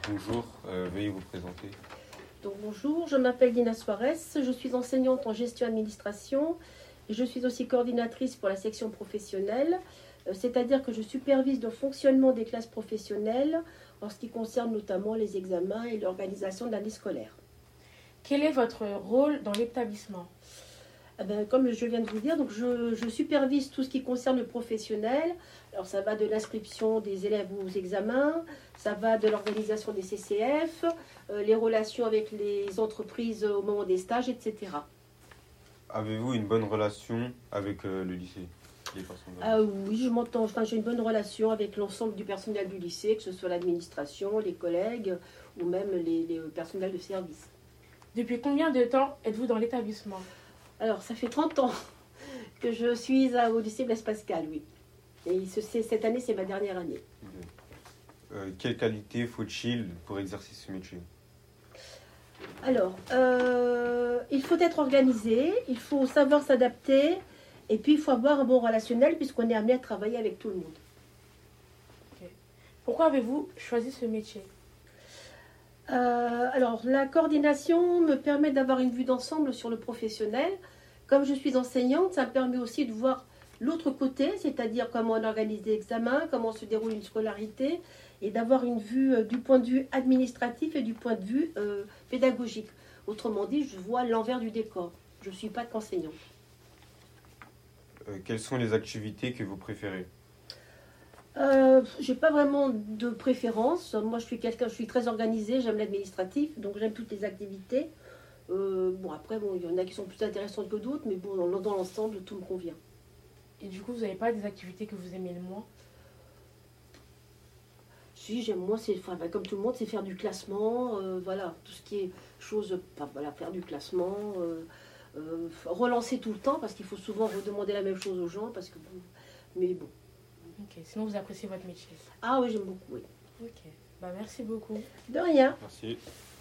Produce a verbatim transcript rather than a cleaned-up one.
Bonjour, euh, veuillez vous présenter. Donc, bonjour, je m'appelle Dina Suarez, je suis enseignante en gestion administration et je suis aussi coordinatrice pour la section professionnelle, euh, c'est-à-dire que je supervise le fonctionnement des classes professionnelles en ce qui concerne notamment les examens et l'organisation de l'année scolaire. Quel est votre rôle dans l'établissement ? Eh ben, comme je viens de vous dire, donc je, je supervise tout ce qui concerne le professionnel. Alors ça va de l'inscription des élèves aux examens, ça va de l'organisation des C C F, euh, les relations avec les entreprises au moment des stages, et cetera. Avez-vous une bonne relation avec euh, le lycée, les personnes de- Ah oui, je m'entends. Enfin, j'ai une bonne relation avec l'ensemble du personnel du lycée, que ce soit l'administration, les collègues ou même les, les personnels de service. Depuis combien de temps êtes-vous dans l'établissement ? Alors, ça fait trente ans que je suis à- au lycée Blaise Pascal, oui. Et ce- c'est- cette année, c'est ma dernière année. Euh, Quelle qualité faut-il pour exercer ce métier? Alors, euh, il faut être organisé, il faut savoir s'adapter, et puis il faut avoir un bon relationnel puisqu'on est amené à travailler avec tout le monde. Pourquoi avez-vous choisi ce métier ? Euh, alors, la coordination me permet d'avoir une vue d'ensemble sur le professionnel. Comme je suis enseignante, ça me permet aussi de voir l'autre côté, c'est-à-dire comment on organise des examens, comment se déroule une scolarité, et d'avoir une vue euh, du point de vue administratif et du point de vue euh, pédagogique. Autrement dit, je vois l'envers du décor. Je ne suis pas qu'enseignante. Euh, quelles sont les activités que vous préférez? Euh, j'ai pas vraiment de préférence. Moi, je suis quelqu'un, je suis très organisée, j'aime l'administratif, donc j'aime toutes les activités. Euh, bon, après, bon, il y en a qui sont plus intéressantes que d'autres, mais bon, dans, dans l'ensemble, tout me convient. Et du coup, vous n'avez pas des activités que vous aimez le moins ? Si, j'aime moi, c'est, enfin, bah, comme tout le monde, c'est faire du classement, euh, voilà, tout ce qui est chose, enfin, voilà, faire du classement, euh, euh, relancer tout le temps, parce qu'il faut souvent redemander la même chose aux gens, parce que bon, mais bon. Ok, sinon vous appréciez votre métier. Ah oui, j'aime beaucoup, oui. Ok, bah merci beaucoup. De rien. Merci.